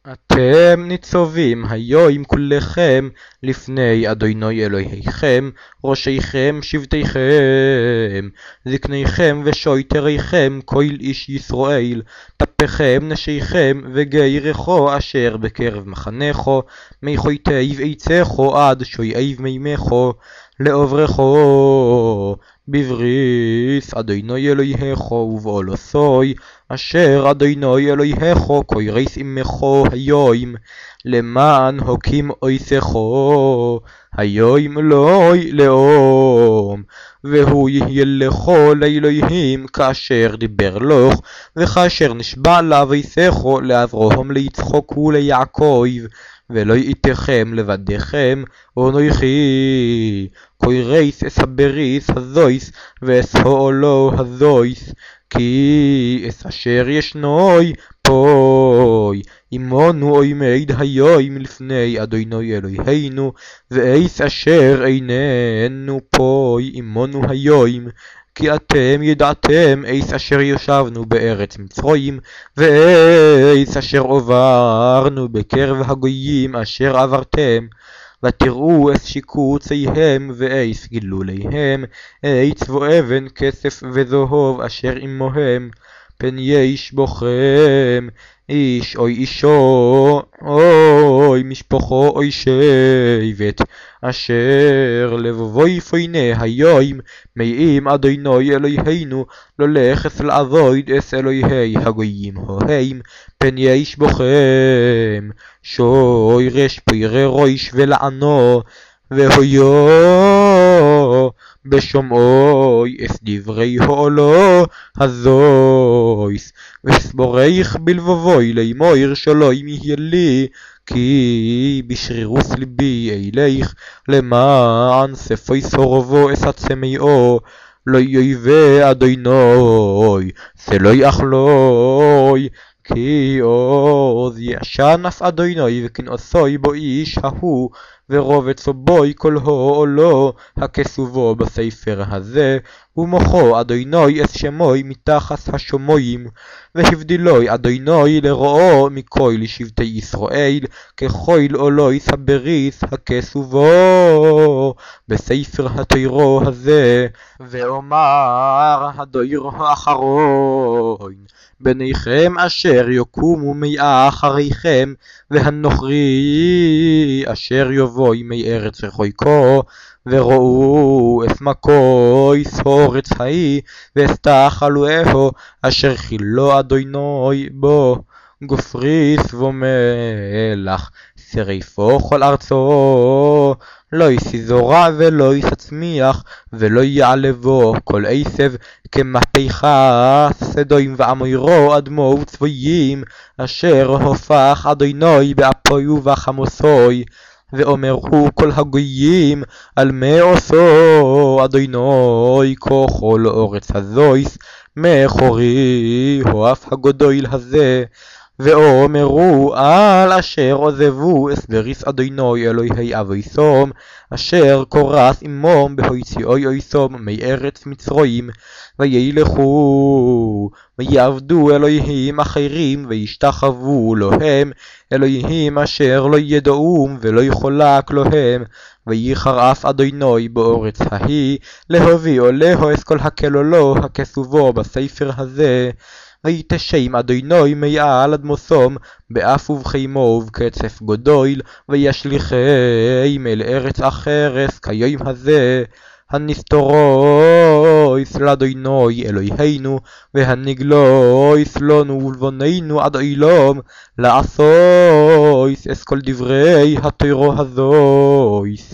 אתם ניצובים היום כולכם לפני אדוני אלוהיכם, ראשיכם שבטיכם, זקניכם ושויטריכם, כל איש ישראל, טפכם נשיכם וגיירכו אשר בקרב מחנכו, מיכויתיו עצכו עד שויעיו מימכו, לעוברכו בבריס אדוני אלוהיכו ובעולוסוי, אשר אדוני אלוהיכו קוירס עמכו היום, למען הוקים אויסכו היום אלוהי לאום, והוא יהיה לכו לאלוהים כאשר דיבר לך, וכאשר נשבע לאבותיכו לאברהם ליצחק וליעקב, ולא יתכם לבדיכם, ואנוכי קוירס אס הבריס הזויס ואס העולו הזויס, כי אס אשר ישנוי פוי עמנו עמד היום לפני אדוני אלוהינו, ואיס אשר איננו פוי עמנו היום, כי אתם ידעתם איס אשר ישבנו בארץ מצרים, ואיס אשר עברנו בקרב הגויים אשר עברתם, ותראו אס שיקוציהם ואיס גילוליהם, עץ ואבן כסף וזהוב אשר עמהם, פן יש בוכם איש אוי אישו אוי משפחו אוי שבט, אשר לבבוי פוינה היום מאים אדוני אלוהינו ללכת לעבוד אס אלוהי הגויים הוהם, פן יש בוכם שוירש פירי ראש ולענו, והיו בשומעוי אס דברי העולו הזויס, וסבורך בלבבוי לאמור שלום יהיה לי, כי בשרירוס ליבי אלך, למען ספוי סורבו אס עצמיו, לא יויבה אדוני סלוי אכלוי, כי עוז ישן אף אדוני וכנעשוי בו איש ההוא, ורובצו בוי כל העולו הכסובו בספר הזה, ומוחו אדוני אס שמוי מתחת השומויים, והבדילוי אדוני לרועו מכל שבטי ישראל, ככל עולוי סבריס הכסובו בספר התוירו הזה. ואומר הדויר האחרון, בניכם אשר יקומו מאחריכם, והנוכרי אשר יבוא מארץ רחוקו, וראו אס מקויס הורץ ההיא, ואסתחלוהו אשר חילו אדוני בו, גופריס ומלח שריפו כל ארצו, לא יסיזורה ולא יצמיח ולא יעלבו כל עשב, כמהפכה סדוים ועמורו אדמו וצבויים, אשר הופך אדוני באפוי ובחמוסוי, ואומרו כל הגויים על מה עושו אדוני כוחו לאורץ הזויס מחורי הואף הגדול הזה, ואומרו על אשר עוזבו אס בריס אדוני אלוהי אבויסום, אשר קורס עמם בהוציאוי אויסום מארץ מצרים, וילכו ויעבדו אלוהים אחרים וישתחוו להם, אלוהים אשר לא ידעום ולא יחולק להם, וייחר אף אדוני באורץ ההיא להביאו אס כל הכלולו הכסובו בספר הזה, ויתשם אדוני מעל אדמוסום באף ובחימו ובקצף גדול, וישליכם אל ארץ אחרת כיום הזה, הנסתרויס לאדוני אלוהינו, והנגלויס לנו ולבוננו עד אילום, לעשויס אס כל דברי התוירו הזויס.